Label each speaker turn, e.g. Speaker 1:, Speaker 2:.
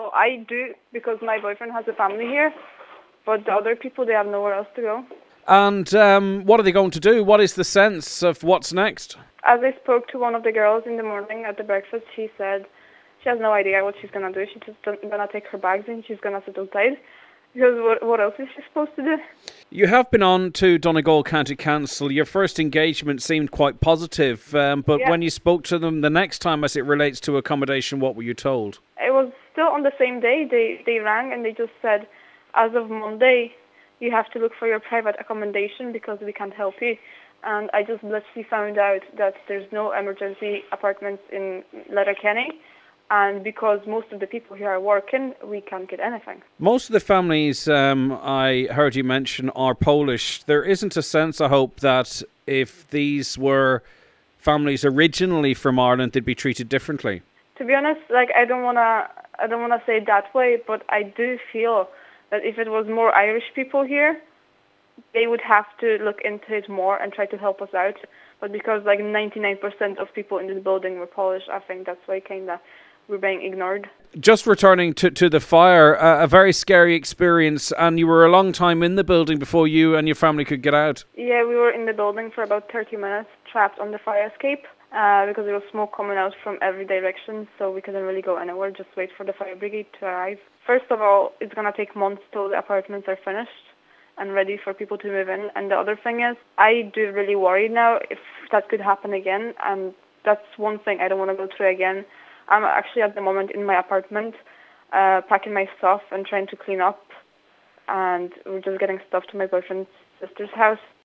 Speaker 1: Well, I do because my boyfriend has a family here, but the other people, they have nowhere else to go.
Speaker 2: And what are they going to do? What is the sense of what's next?
Speaker 1: As I spoke to one of the girls in the morning at the breakfast, she said she has no idea what she's going to do. She's just going to take her bags and she's going to sit outside. Because what else is she supposed to do?
Speaker 2: You have been on to Donegal County Council. Your first engagement seemed quite positive, but
Speaker 1: Yeah.
Speaker 2: when you spoke to them the next time as it relates to accommodation, what were you told?
Speaker 1: It was still on the same day. They rang and they just said, as of Monday, you have to look for your private accommodation because we can't help you. And I just literally found out that there's no emergency apartments in Letterkenny. And because most of the people here are working, we can't get anything.
Speaker 2: Most of the families I heard you mention are Polish. There isn't a sense, I hope, that if these were families originally from Ireland, they'd be treated differently.
Speaker 1: To be honest, like I don't wanna say it that way, but I do feel that if it was more Irish people here, they would have to look into it more and try to help us out. But because like 99% of people in this building were Polish, I think that's why kinda we're being ignored.
Speaker 2: Just returning to the fire, a very scary experience, and you were a long time in the building before you and your family could get out.
Speaker 1: Yeah, we were in the building for about 30 minutes, trapped on the fire escape, because there was smoke coming out from every direction, so we couldn't really go anywhere, just wait for the fire brigade to arrive. First of all, it's going to take months till the apartments are finished and ready for people to move in. And the other thing is, I do really worry now if that could happen again, and that's one thing I don't want to go through again. I'm actually at the moment in my apartment, packing my stuff and trying to clean up, and we're just getting stuff to my boyfriend's sister's house.